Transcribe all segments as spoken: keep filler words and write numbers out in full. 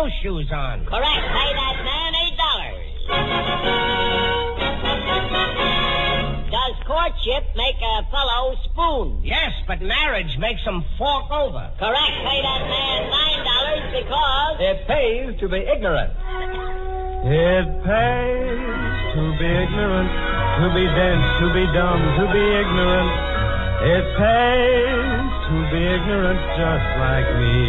snowshoes on. Correct. Pay that man eight dollars. Does courtship make a fellow spoon? Yes, but marriage makes him fork over. Correct. Pay that man nine dollars because... It pays to be ignorant. It pays to be ignorant, to be dense, to be dumb, to be ignorant. It pays to be ignorant just like me.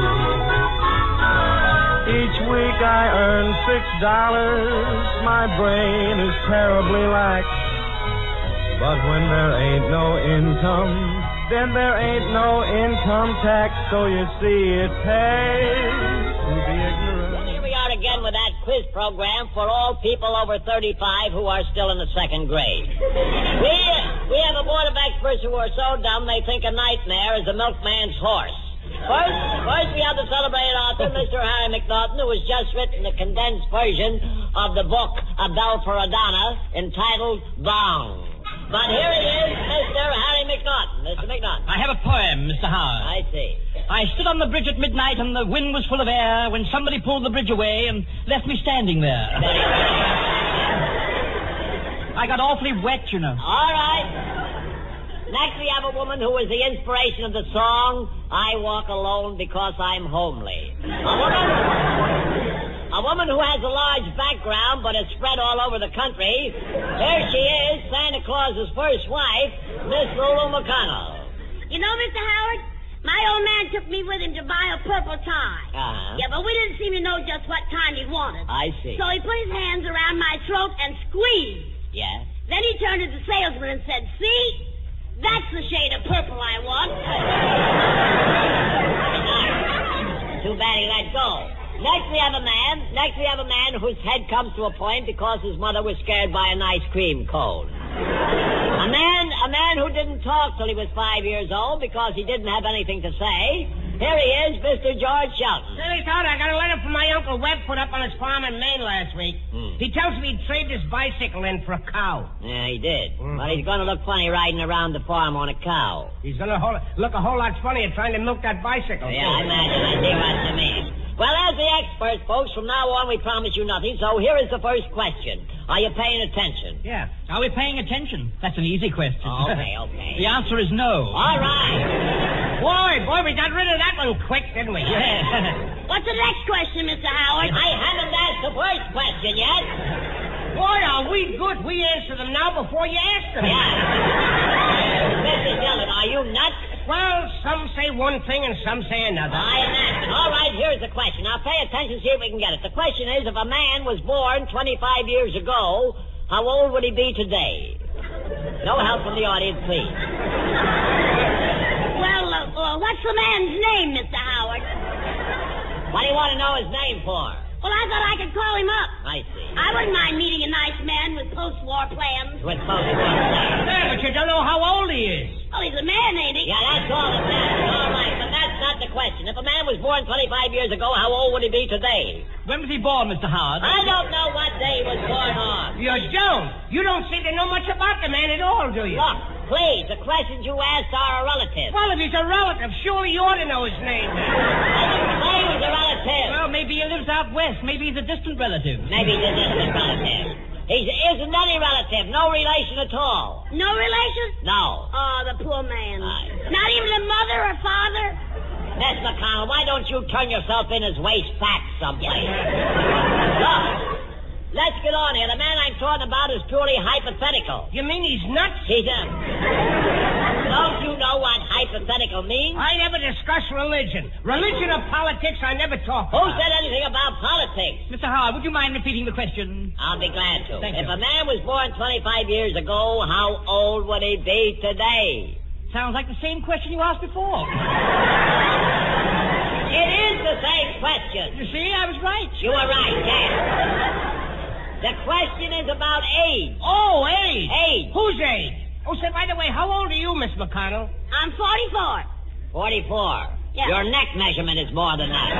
Each week I earn six dollars. My brain is terribly lax. But when there ain't no income, then there ain't no income tax. So you see, it pays to be ignorant. Well, here we are again with that quiz program for all people over thirty-five who are still in the second grade. We, we have a board of experts who are so dumb they think a nightmare is a milkman's horse. First, first we have the celebrated author, Mister Harry McNaughton, who has just written a condensed version of the book A Bell for a Donna entitled Bong. But here it is, Mister Harry McNaughton. Mister McNaughton. I have a poem, Mister Howard. I see. I stood on the bridge at midnight and the wind was full of air when somebody pulled the bridge away and left me standing there. I got awfully wet, you know. All right. Next we have a woman who is the inspiration of the song, I Walk Alone Because I'm Homely. A woman, a woman who has a large background but is spread all over the country. Here she is, Santa Claus's first wife, Miss Lulu McConnell. You know, Mister Howard, my old man took me with him to buy a purple tie. Uh-huh. Yeah, but we didn't seem to know just what kind he wanted. I see. So he put his hands around my throat and squeezed. Yes? Then he turned to the salesman and said, see? That's the shade of purple I want. Too bad he let go. Next we have a man. Next we have a man whose head comes to a point because his mother was scared by an ice cream cone. A man, a man who didn't talk till he was five years old because he didn't have anything to say. Here he is, Mister George Shelton. Say, Howard, I got a letter from my Uncle Webb put up on his farm in Maine last week. Hmm. He tells me he'd trade his bicycle in for a cow. Yeah, he did. Mm-hmm. But he's going to look funny riding around the farm on a cow. He's going to look a whole lot funnier trying to milk that bicycle. Yeah, I imagine. I see what you mean. Well, as the expert, folks, from now on we promise you nothing. So here is the first question. Are you paying attention? Yeah. Are we paying attention? That's an easy question. Oh, okay, okay. The answer is no. All right. Boy, boy, we got rid of that one quick, didn't we? Yeah. What's the next question, Mister Howard? I haven't asked the first question yet. Boy, are we good. We answer them now before you ask them. Yeah. Mister Dillon, are you nuts? Well, some say one thing and some say another. I imagine. All right, here's the question. Now, pay attention, see if we can get it. The question is, if a man was born twenty-five years ago, how old would he be today? No help from the audience, please. Well, uh, uh, what's the man's name, Mister Howard? What do you want to know his name for? Well, I thought I could call him up. I see. I wouldn't mind meeting a nice man with post-war plans. With post-war plans. Yeah, but you don't know how old he is. Well, he's a man, ain't he? Yeah, that's all that matters. All right, but that's not the question. If a man was born twenty-five years ago, how old would he be today? When was he born, Mister Howard? I don't know what day he was born on. You don't. You don't seem to know much about the man at all, do you? Look, please, the questions you asked are a relative. Well, if he's a relative, surely you ought to know his name. I didn't say he was a relative. Well, maybe he lives out west. Maybe he's a distant relative. Maybe he's a distant relative. He isn't any relative. No relation at all. No relation? No. Oh, the poor man. Aye. Not even a mother or father? Miss McConnell, why don't you turn yourself in as waste fat someplace? Look, let's get on here. The man I'm talking about is purely hypothetical. You mean he's nuts? He's a... Don't you know what hypothetical means? I never discuss religion. Religion or politics, I never talk Who about. said anything about politics? Mister Howard, would you mind repeating the question? I'll be glad to. Thank if you. a man was born twenty-five years ago, how old would he be today? Sounds like the same question you asked before. It is the same question. You see, I was right. You were right, yes. The question is about age. Oh, age. Age. Whose age? Oh, say, by the way, how old are you, Miss McConnell? I'm forty-four. forty-four. Yeah. Your neck measurement is more than that.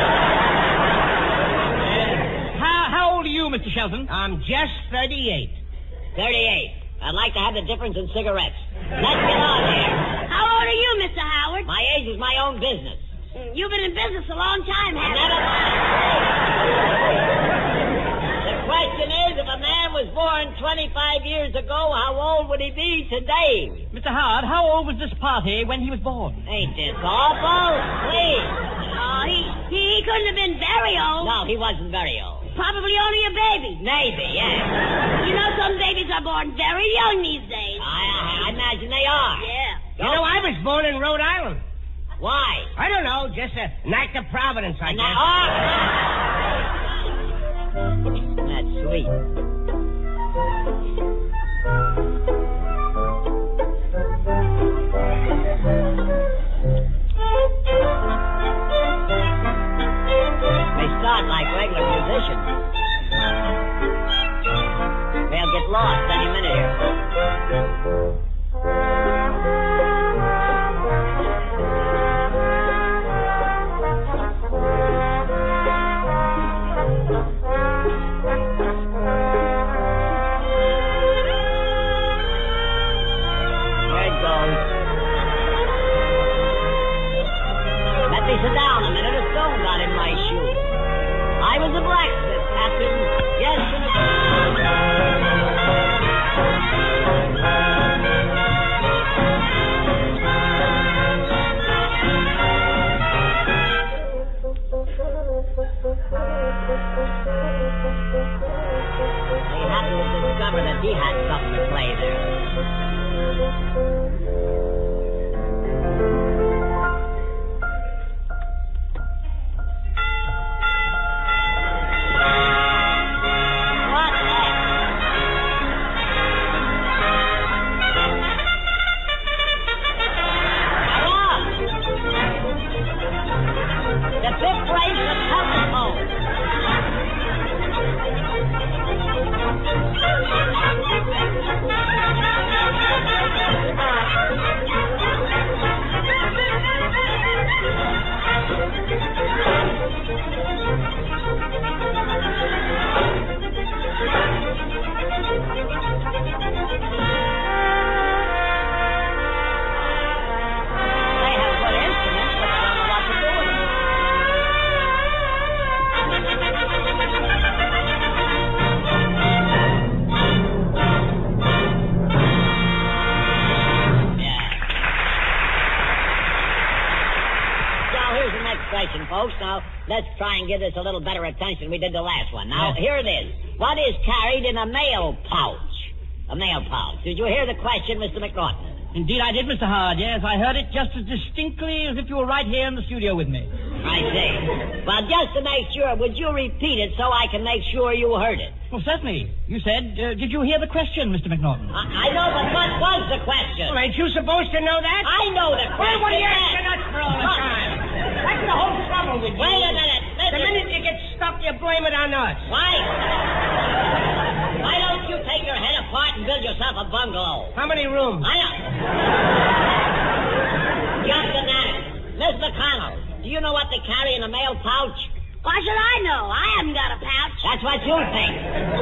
How, how old are you, Mister Shelton? I'm just thirty-eight. thirty-eight. I'd like to have the difference in cigarettes. Let's get on here. How old are you, Mister Howard? My age is my own business. Mm, You've been in business a long time, haven't Never you? mind. The question is, if a man was born twenty-five years ago, how old would he be today? Mister Howard, how old was this party when he was born? Ain't this awful? Please. Oh, he, he, he couldn't have been very old. No, he wasn't very old. Probably only a baby. Maybe, yeah. You know, some babies are born very young these days. I, I imagine they are. Yeah. You know, I was born in Rhode Island. Why? I don't know, just an act of providence, I And guess. that- oh. That's sweet. They start like regular musicians. They'll get lost any minute here. There it goes. Let me sit down a minute. A stone got in my shoe. I was a blacksmith, Captain. Yes, and a... He happened to discover that he had something to play there. What the fifth race of telephone. They have good instruments, but I don't know what to do with them. Yeah. So here's the next question, folks. Now, let's try and give this a little better attention than we did the last one. Now, Yeah. here it is. What is carried in a mail pouch? A mail pouch. Did you hear the question, Mister McNaughton? Indeed, I did, Mister Howard. Yes, I heard it just as distinctly as if you were right here in the studio with me. I see. Well, just to make sure, would you repeat it so I can make sure you heard it? Well, certainly. You said, uh, did you hear the question, Mister McNaughton? I, I know, but what was the question? Well, ain't you supposed to know that? I know the question. Well, what are you yes. asking us for all the time? That's the whole trouble with you. Wait a minute. The Listen. minute you get stuck, you blame it on us. Why? Why don't you take your head apart and build yourself a bungalow? How many rooms? I know. Just a minute. Miss McConnell, do you know what they carry in a mail pouch? Why should I know? I haven't got a pouch. That's what you think.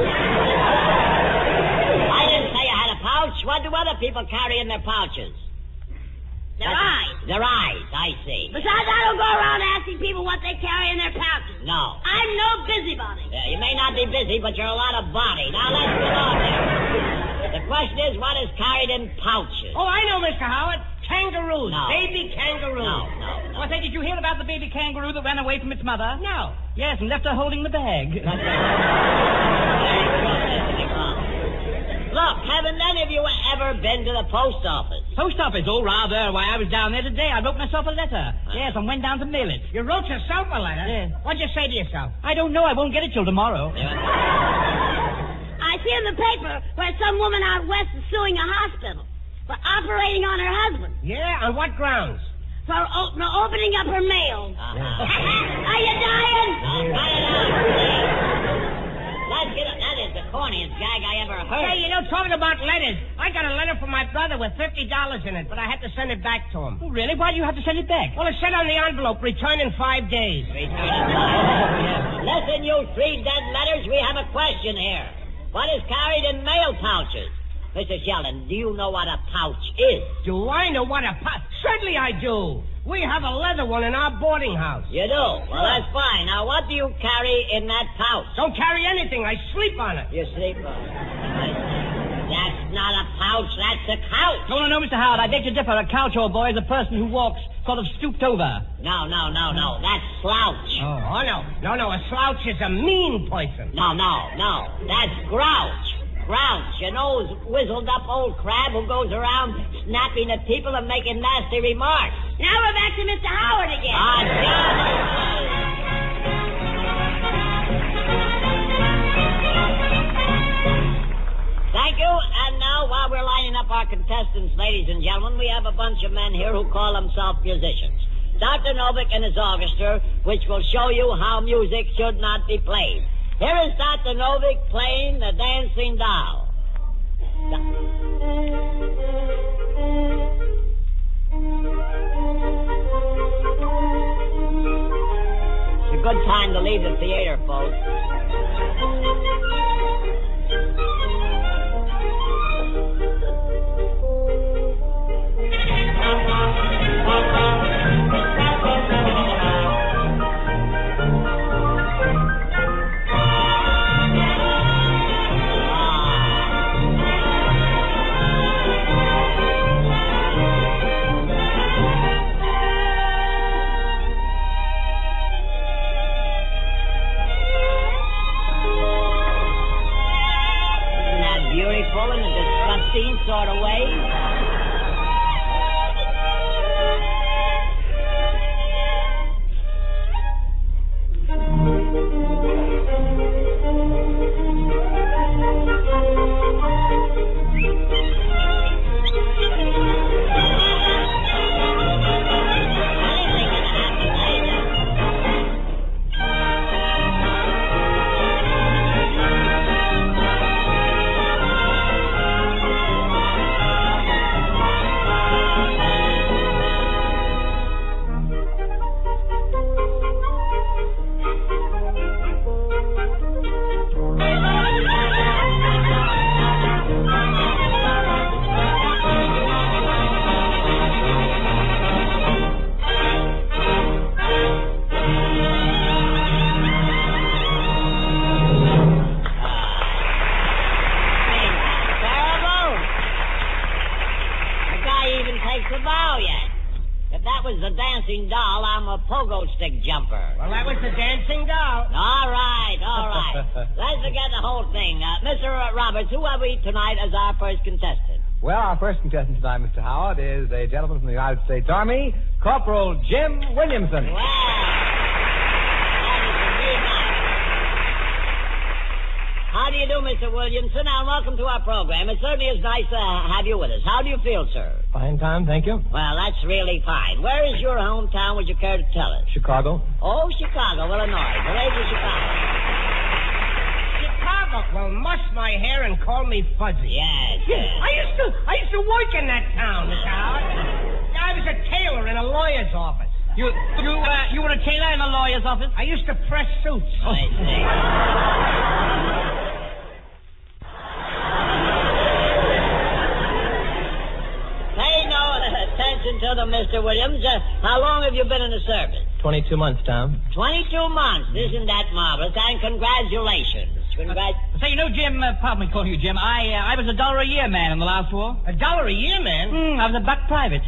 I didn't say you had a pouch. What do other people carry in their pouches? Their That's- eyes. Their eyes, I see. Besides, I don't go around asking people what they carry in their pouches. No. I'm no busybody. Yeah, you may not be busy, but you're a lot of body. Now, let's get on there. The question is, what is carried in pouches? Oh, I know, Mister Howard. Kangaroos. No. Baby kangaroos. No, no, no. Well, say, did you hear about the baby kangaroo that ran away from its mother? No. Yes, and left her holding the bag. Look, haven't any of you ever been to the post office? Post office? Oh, rather. Why, I was down there today. I wrote myself a letter. Yes, and went down to mail it. You wrote yourself a letter? Yeah. What'd you say to yourself? I don't know. I won't get it till tomorrow. I see in the paper where some woman out west is suing a hospital for operating on her husband, Yeah, on what grounds? for o- for opening up her mail. Uh-huh. Are you dying? Now, cut it out, please. Let's get it. That is the corniest gag I ever heard. Hey, you know, talking about letters, I got a letter from my brother with fifty dollars in it, but I had to send it back to him. Oh, really? Why do you have to send it back? Well, it said on the envelope, return in five days. Listen, you three dead letters, we have a question here. What is carried in mail pouches? Mister Sheldon, do you know what a pouch is? Do I know what a pouch? Certainly I do. We have a leather one in our boarding house. You do? Well, that's fine. Now, what do you carry in that pouch? Don't carry anything. I sleep on it. You sleep on it. That's not a pouch. That's a couch. No, no, no, Mister Howard. I beg to differ. A couch, old boy, is a person who walks sort of stooped over. No, no, no, no. That's slouch. Oh, no. No, no. A slouch is a mean person. No, no, no. That's grouch. Grouch, you know, wizzled-up old crab who goes around snapping at people and making nasty remarks. Now we're back to Mister Howard again. Ah, John. Thank you. And now, while we're lining up our contestants, ladies and gentlemen, we have a bunch of men here who call themselves musicians. Doctor Novick and his orchestra, which will show you how music should not be played. Here is Doctor Novick playing the Dancing Doll. It's a good time to leave the theater, folks. Sort of way. Doll, I'm a pogo stick jumper. Well, that was the Dancing Doll. All right, all right. Let's forget the whole thing. Uh, Mister Roberts, who have we tonight as our first contestant? Well, our first contestant tonight, Mister Howard, is a gentleman from the United States Army, Corporal Jim Williamson. Well, that is indeed nice. How do you do, Mister Williamson, and welcome to our program. It certainly is nice to have you with us. How do you feel, sir? Fine, Tom, thank you. Well, that's really fine. Where is your hometown? Would you care to tell us? Chicago. Oh, Chicago, Illinois. The age of Chicago. Chicago. Well, mush my hair and call me Fuzzy. Yes, yes. I used to, I used to work in that town, Mister Howard. I was a tailor in a lawyer's office. You, you, uh, you were a tailor in a lawyer's office? I used to press suits. I see. Pay no attention to them, Mister Williams. Uh, how long have you been in the service? Twenty-two months, Tom. Twenty-two months. Isn't that marvelous? And congratulations. Congrats. Uh, say, you know, Jim, uh, pardon me calling you Jim, I uh, I was a dollar a year man in the last war. A dollar a year, man? Mm, I was a buck private.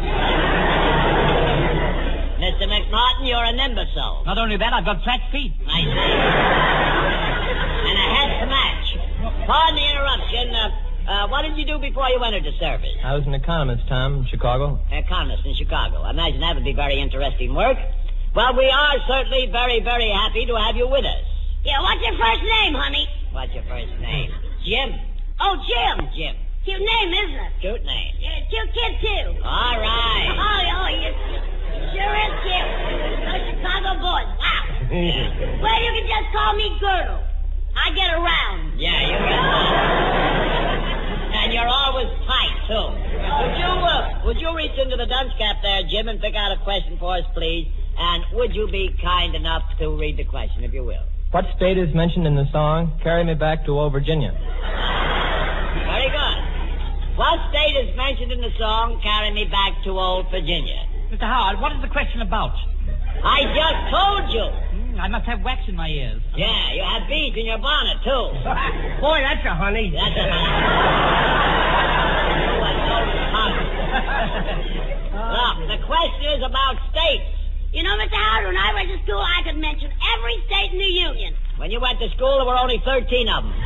Mister McNaughton, you're an imbecile. Not only that, I've got fat feet. I see. And a head to match. Pardon the interruption. Uh, uh, what did you do before you entered the service? I was an economist, Tom, in Chicago. Economist in Chicago. I imagine that would be very interesting work. Well, we are certainly very, very happy to have you with us. Yeah, what's your first name, honey? What's your first name? Jim. Oh, Jim. Jim. Cute name, isn't it? Cute name. Yeah, cute kid, too. All right. Oh, oh, you sure is cute. Those Chicago boys. Wow. Yeah. Well, you can just call me Girdle. I get around. Yeah, you get around. And you're always tight, too. Would you, uh, would you reach into the dunce cap there, Jim, and pick out a question for us, please? And would you be kind enough to read the question, if you will? What state is mentioned in the song, Carry Me Back to Old Virginia? Very good. What state is mentioned in the song, Carry Me Back to Old Virginia? Mister Howard, what is the question about? I just told you. Hmm, I must have wax in my ears. Yeah, you have beads in your bonnet, too. Boy, that's a honey. That's a... Look, the question is about states. You know, Mister Howard, when I went to school, I could mention every state in the Union. When you went to school, there were only thirteen of them.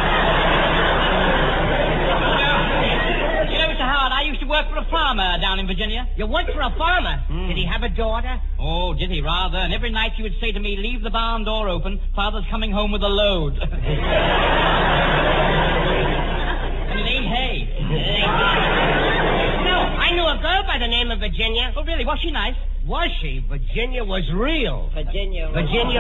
You know, Mister Howard, I used to work for a farmer down in Virginia. You worked for a farmer? Mm. Did he have a daughter? Oh, did he rather? And every night he would say to me, leave the barn door open. Father's coming home with a load. And it ain't hay. No, I knew a girl by the name of Virginia. Oh, really? Was she nice? Was she? Virginia was real. Virginia. Virginia.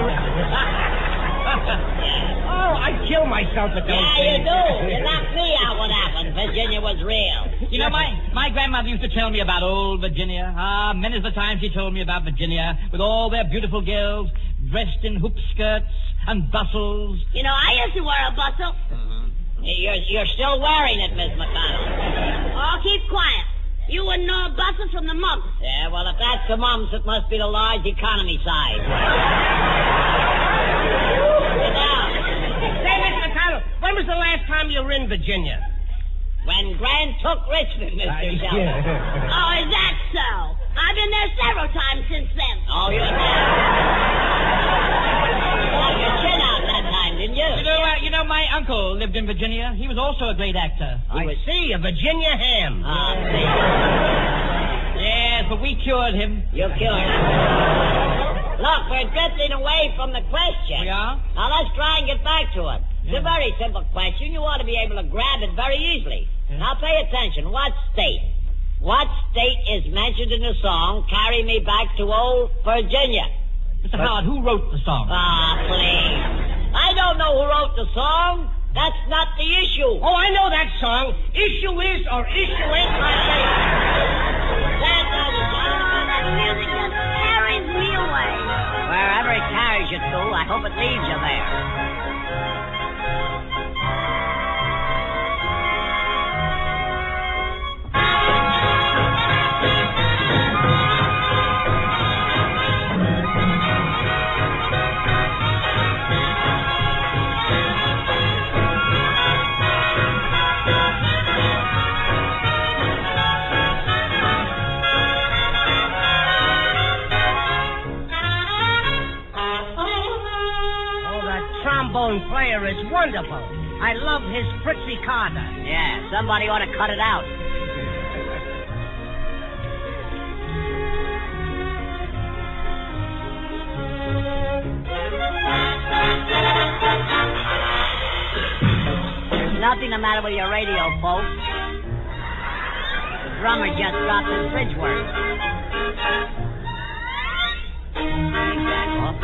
Oh, I'd kill myself at those Yeah, you things. do. You knocked me out what happened. Virginia was real. You know, my, my grandmother used to tell me about old Virginia. Ah, many's the time she told me about Virginia, with all their beautiful girls dressed in hoop skirts and bustles. You know, I used to wear a bustle. Mm-hmm. You're, you're still wearing it, Miss McConnell. Oh, keep quiet. You wouldn't know a bustle from the mumps. Yeah, well, if that's the mums, it must be the large economy size. Sit down. Say, Miss McConnell, when was the last time you were in Virginia? When Grant took Richmond, Mister Uh, Shelton. yeah. Oh, is that so? I've been there several times since then. Oh, you have. Got your chin out that time, didn't you? You know, uh, you know, my uncle lived in Virginia. He was also a great actor. I was- see, a Virginia ham. Ah, Yes, but we cured him. you killed him. Look, we're drifting away from the question. We are? Now, let's try and get back to it. It's Yeah. a very simple question. You ought to be able to grab it very easily. Yeah. Now, pay attention. What state? What state is mentioned in the song, Carry Me Back to Old Virginia? Mister Howard, who wrote the song? Ah, please. I don't know who wrote the song. That's not the issue. Oh, I know that song. Issue is or issue ain't my name. That does it, John. That music just carries me away. Wherever it carries you to, I hope it leaves you there. Trombone player is wonderful. I love his Fritzy Carter. Yeah, somebody ought to cut it out. There's nothing the matter with your radio, folks. The drummer just dropped his bridge work. Take that off.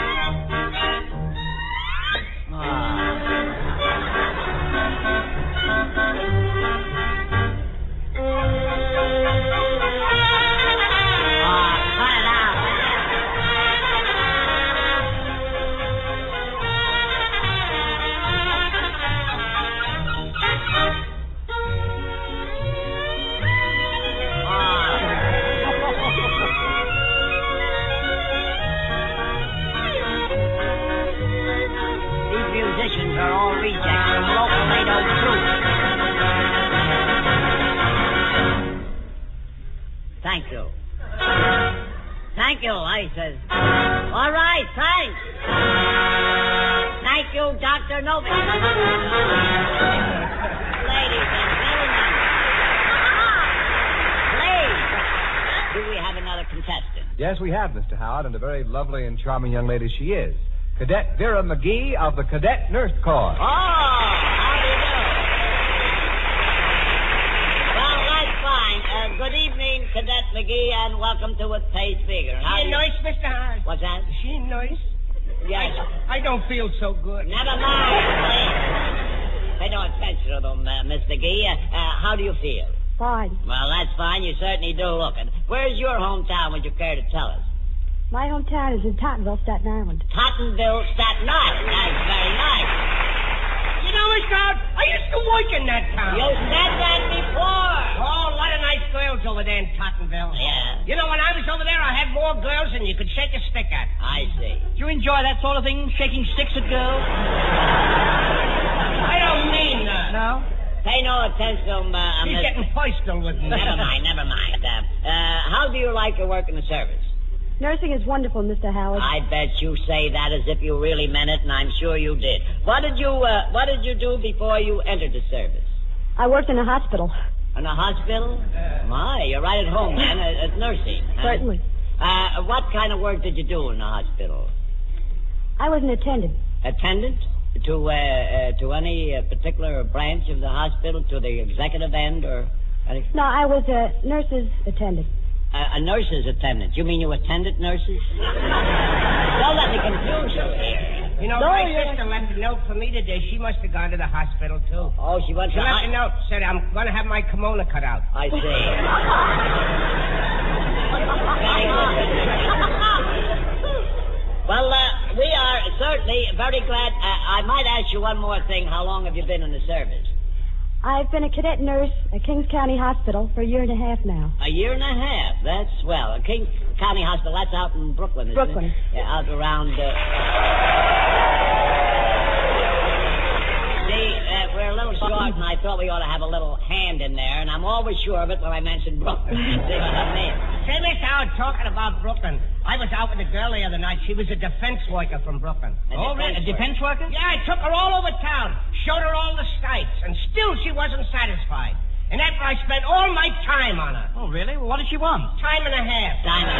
Are all rejects from local NATO troops. Thank you. Thank you, I says. All right, thanks. Thank you, Doctor Novak. Ladies and gentlemen. Please. Do we have another contestant? Yes, we have, Mister Howard, and a very lovely and charming young lady she is. Cadet Vera McGee of the Cadet Nurse Corps. Oh, how do you do? Well, that's fine. Uh, good evening, Cadet McGee, and welcome to It Pays Bigger. How She do you- nice, Mister Howard? What's that? She nice? Yes. I, I don't feel so good. Never mind, please. Pay no attention to them, uh, Miss McGee. Uh, uh, how do you feel? Fine. Well, that's fine. You certainly do look. And where's your hometown, would you care to tell us? My hometown is in Tottenville, Staten Island. Tottenville, Staten Island. That's very nice. You know, Mister Howard, I used to work in that town. You said that before. Oh, a lot of nice girls over there in Tottenville. Cottonville. Yeah. You know, when I was over there, I had more girls than you could shake a stick at. I see. Do you enjoy that sort of thing, shaking sticks at girls? I don't mean that. No? Pay no attention, uh, She's Miss- getting personal with me. Never mind, never mind. Uh, uh, how do you like your work in the service? Nursing is wonderful, Mister Howard. I bet you say that as if you really meant it, and I'm sure you did. What did you, uh, what did you do before you entered the service? I worked in a hospital. In a hospital? My, you're right at home, then, at, at nursing. Huh? Certainly. Uh, what kind of work did you do in the hospital? I was an attendant. Attendant? To, uh, uh, to any uh, particular branch of the hospital, to the executive end, or... Any... No, I was a nurse's attendant. Uh, a nurse's attendant. You mean you attended nurses? Don't let me confuse you here. You know, No, my you're- sister left a note for me today. She must have gone to the hospital, too. Oh, she went She to... left I- a note, said, I'm going to have my kimono cut out. I see. Very good. Well, uh, we are certainly very glad. Uh, I might ask you one more thing. How long have you been in the service? I've been a cadet nurse at Kings County Hospital for a year and a half now. A year and a half. That's swell. King County Hospital, that's out in Brooklyn, isn't Brooklyn. it? Yeah, out around... Uh... See, uh, we're a little short, and I thought we ought to have a little hand in there, and I'm always sure of it when I mention Brooklyn. See what I mean? Say, Mister Howard, talking about Brooklyn, I was out with a girl the other night. She was a defense worker from Brooklyn. A Oh, really? A defense worker? Yeah, I took her all over town, showed her all the sights, and still she wasn't satisfied. And after I spent all my time on her, Oh, really? Well, what did she want? time and a half. Diamond.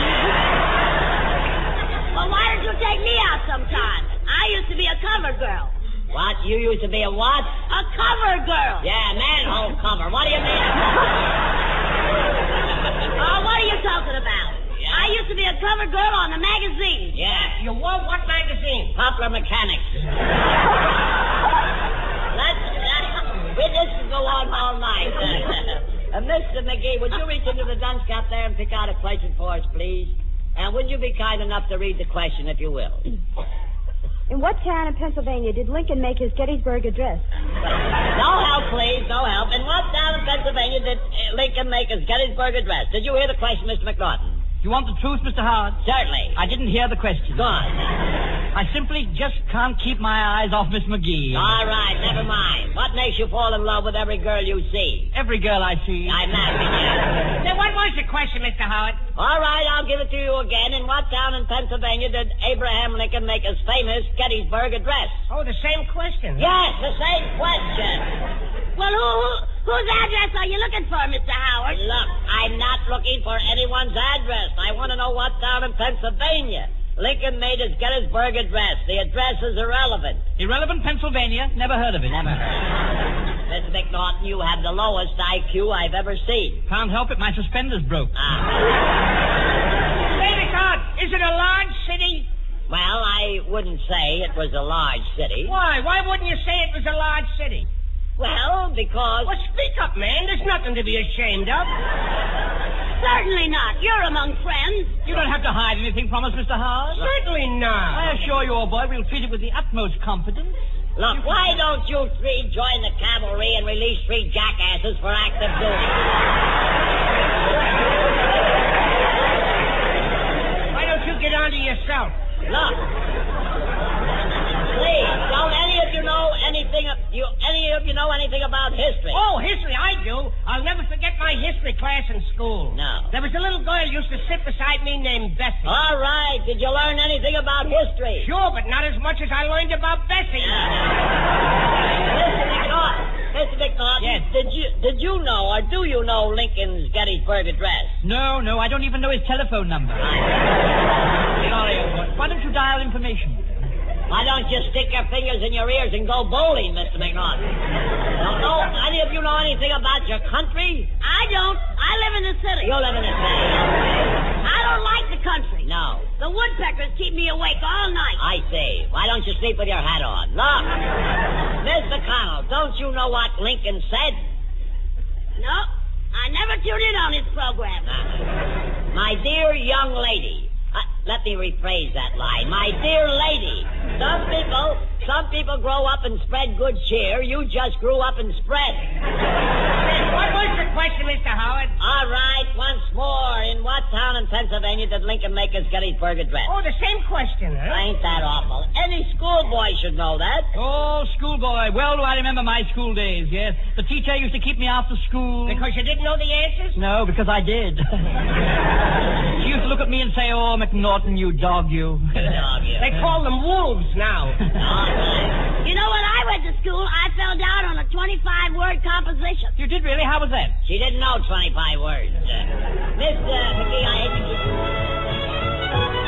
Well, why don't you take me out sometime? I used to be a cover girl. What? You used to be a what? A cover girl. Yeah, manhole cover. What do you mean? Oh, what are you talking about? Yeah. I used to be a cover girl on the magazine. Yeah. You want what magazine? Poplar Mechanics. Let's, uh, we this can go on all night. uh, Mister McGee, would you reach into the dunce cap there and pick out a question for us, please? And would you be kind enough to read the question, if you will? In what town in Pennsylvania did Lincoln make his Gettysburg Address? No help, please. No help. In what town in Pennsylvania did uh, Lincoln make his Gettysburg Address? Did you hear the question, Mister McNaughton? You want the truth, Mister Howard? Certainly. I didn't hear the question. Go on. I simply just can't keep my eyes off Miss McGee. All right, never mind. What makes you fall in love with every girl you see? Every girl I see. I'm asking you. Now, what was the question, Mister Howard? All right, I'll give it to you again. In what town in Pennsylvania did Abraham Lincoln make his famous Gettysburg Address? Oh, the same question. Yes, the same question. Well, who, who whose address are you looking for, Mister Howard? Look, I'm not looking for anyone's address. I want to know what town in Pennsylvania Lincoln made his Gettysburg Address. The address is irrelevant. Irrelevant Pennsylvania? Never heard of it. Never heard. Mister McNaughton, you have the lowest I Q I've ever seen. Can't help it. My suspenders broke. Ah. Say, Mister Howard, is it a large city? Well, I wouldn't say it was a large city. Why? Why wouldn't you say it was a large city? Well, because... Well, speak up, man. There's nothing to be ashamed of. Certainly not. You're among friends. You don't have to hide anything from us, Mister Howard. Certainly not. I assure you, old boy, we'll treat it with the utmost confidence. Look, why don't you three join the cavalry and release three jackasses for active duty? Why don't you get on to yourself? Look. Please, don't any of you know anything... You, any of you know anything about history? Oh, history, I do. I'll never forget my history class in school. No. There was a little girl used to sit beside me named Bessie. All right. Did you learn anything about history? Sure, but not as much as I learned about Bessie. Mister McNaughton. Mister McNaughton. Yes. Did you, did you know, or do you know Lincoln's Gettysburg Address? No, no, I don't even know his telephone number. Sorry, old boy. Why don't you dial information? Why don't you stick your fingers in your ears and go bowling, Mister McNaughton? Don't know, any of you know anything about your country? I don't. I live in the city. You live in the city. I don't like the country. No. The woodpeckers keep me awake all night. I see. Why don't you sleep with your hat on? Look, Miss McConnell, don't you know what Lincoln said? No, I never tuned in on his program. Uh, my dear young lady. Uh, let me rephrase that line. My dear lady, some people, some people grow up and spread good cheer. You just grew up and spread. What was the question, Mister Howard? All right, once more. in Pennsylvania did Lincoln make his Gettysburg Address? Oh, the same question, huh? Ain't that awful? Any schoolboy should know that. Oh, schoolboy. Well do I remember my school days, yes. The teacher used to keep me after school. Because you didn't know the answers? No, because I did. She used to look at me and say, oh, McNaughton, you dog, you. Dog, you. They call them wolves now. Oh, You know, when I went to school, I fell down on a twenty-five word composition. You did really? How was that? she didn't know twenty-five words. Uh, Miss uh, McGee, I hate to keep...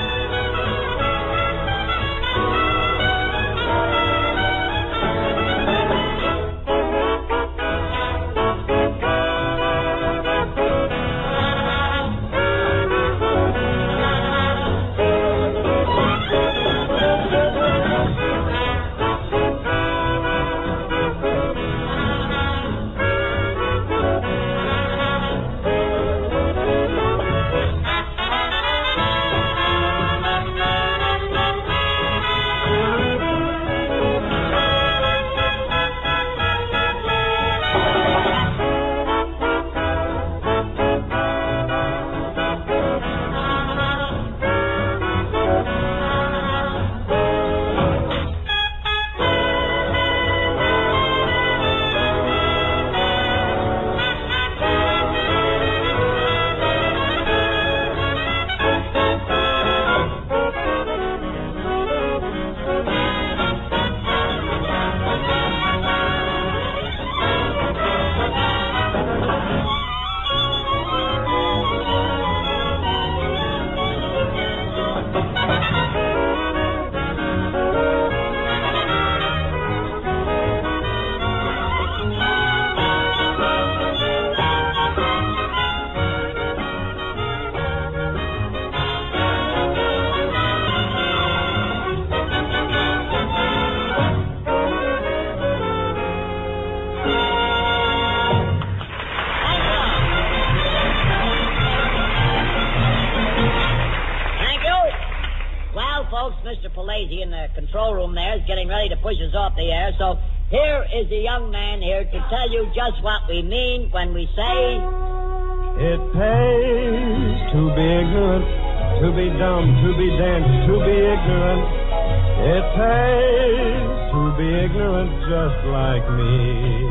Mister Palazzi in the control room there is getting ready to push us off the air, so here is the young man here to tell you just what we mean when we say... It pays to be ignorant, to be dumb, to be dense, to be ignorant. It pays to be ignorant just like me.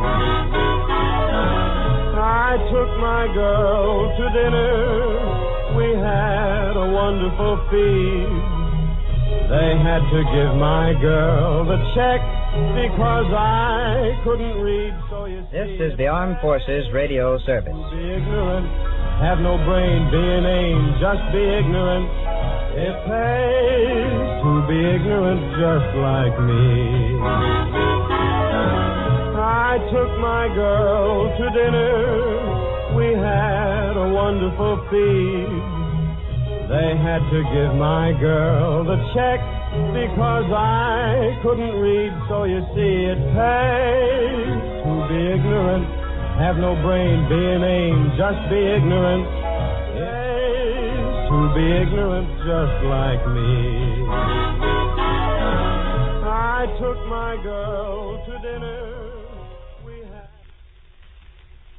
I took my girl to dinner. We had a wonderful feast. They had to give my girl the check because I couldn't read, so you see... This is the Armed Forces Radio Service. Be ignorant, have no brain, be inane, just be ignorant. It pays to be ignorant just like me. I took my girl to dinner. We had a wonderful feast. They had to give my girl the check because I couldn't read, so you see it pays to be ignorant, have no brain, be inane, just be ignorant. It pays to be ignorant just like me. I took my girl to dinner.